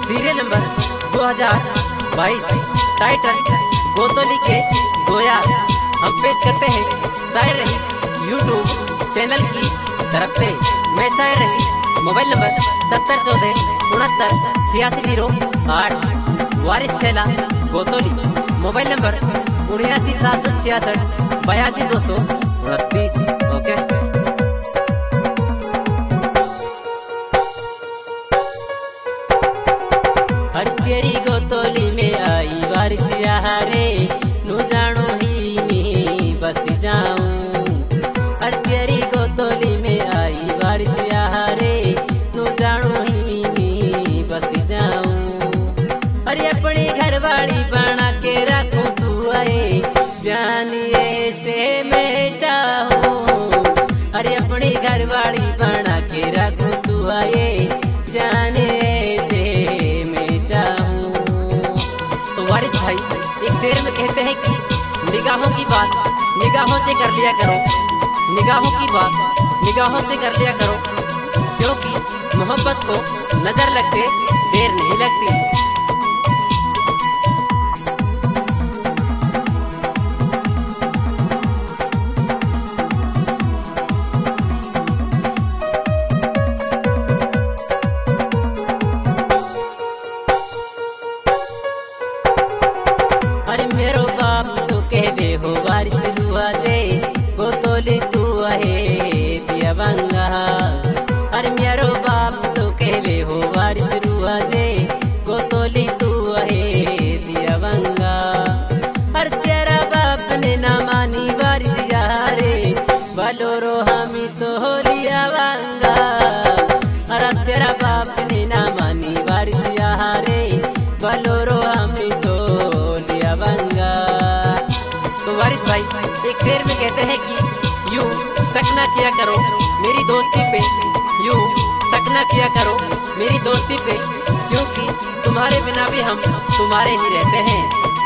Serial number 2022, title गोतोली के गोया। हम पेश करते हैं शायर रहीस यूट्यूब चैनल की तरफ से। मैं शायर रहीस, मोबाइल नंबर 7014698608, वारिस छेला गोतोली। Mobile number 79766 82 229। ओके। हर तेरी गोतोली में आई बारिश यारे, नू जानो ही नहीं बस जाऊं। हर तेरी गोतोली में आई बारिश यारे, नू जानो ही नहीं बस जाऊं। अरे अपनी घरवाली बना के रखूं तू आए, जानिए से मैं चाहूं। अरे अपनी घरवाली बना के रखूं तू आए, जाने भाई। एक शेर में कहते हैं कि निगाहों की बात निगाहों से कर लिया करो, निगाहों की बात निगाहों से कर लिया करो, क्योंकि मोहब्बत को नजर लगते देर नहीं लगती। मेरो बाप तो कहवे हो बारिश रुआ दे, गोतोली तू आहे दिया बंगा। अरे मेरो बाप तो कहवे हो बारिश रुआ दे, गोतोली तू आहे दिया बंगा। हर तेरा बाप ने ना मानी बारिश यारे, बलोरो हमी तो हो लिया बंगा। अरे तेरा बाप ने ना मानी बारिश यारे, बलोरो हमी तो बंगा। तो वारिस भाई एक शेर में कहते हैं कि यूं शक ना किया करो मेरी दोस्ती पे, यूं शक ना किया करो मेरी दोस्ती पे, क्योंकि तुम्हारे बिना भी हम तुम्हारे ही रहते हैं।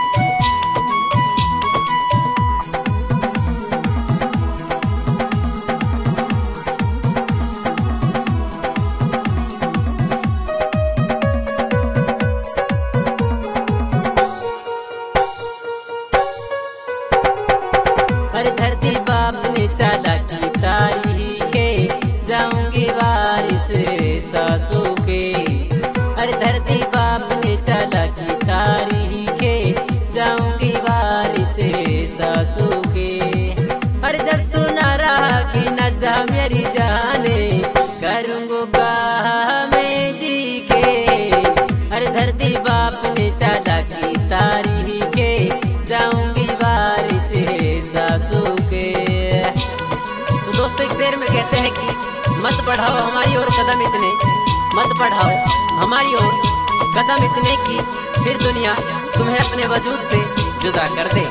अरे धरती बाप ने चालाकी तारी के, जाऊंगी वारिस सासू के। अरे धरती बाप ने चालाकी तारी के, जाऊंगी वारिस सासू के। अरे जब तू ना रहा कि न जा मेरी जाने, करूंगा मैं जी के। अरे धरती बाप ने चालाकी तारी के, जाऊंगी वारिस सासू के। तो दोस्तों एक शेर में कहते हैं कि मत बढ़ाओ हमारी ओर कदम इतने, मत बढ़ाओ हमारी ओर कदम इतने की फिर दुनिया तुम्हें अपने वजूद से जुदा कर दे।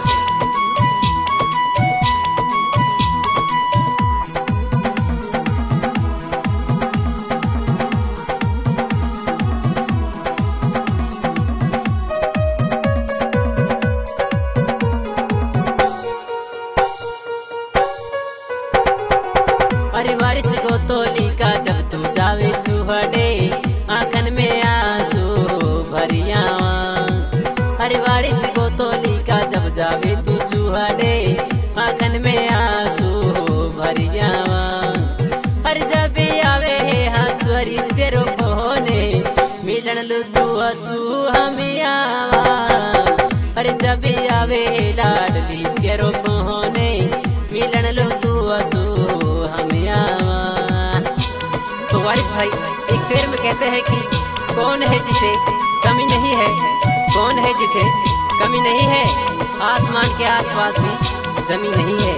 अरे वारिस गोतोली का जब तू जावे छुहड़े, आंखन में आंसू भरियावा। अरे वारिस गोतोली का जब जावे तू छुहड़े, आंखन में आंसू भरियावा। अरे जब आवे है हंसवरी तेरो कोने, मिलन लू तू हंसू हमें आवा। अरे जब आवे लाडली तेरो कोने, मिलन लू तू हंसू हमें आवा। तो वारिस भाई एक शेर में कहते हैं कि कौन है जिसे कमी नहीं है, कौन है जिसे कमी नहीं है, आसमान के आसपास भी जमीन नहीं है।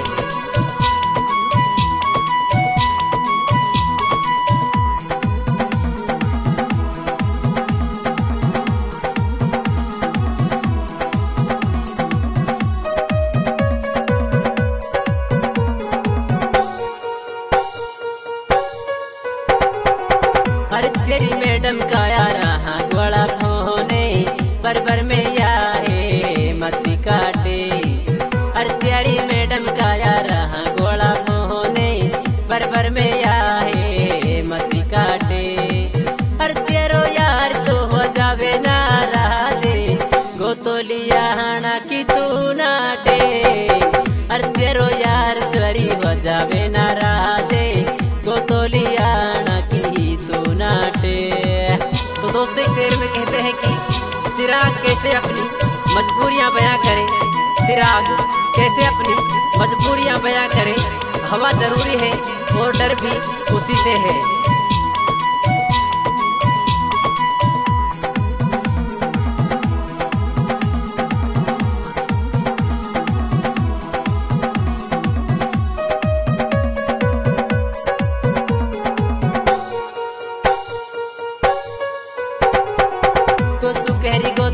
अरे तेरी मैडम का रहा गोड़ा फोने, पर में या है मत काटे। अरे तेरी मैडम का यारा दोस्तों इस शेर में कहते हैं कि चिराग कैसे अपनी मजबूरियां बयां करे, चिराग कैसे अपनी मजबूरियां बयां करे। हवा जरूरी है और डर भी उसी से है। तो सुखहरी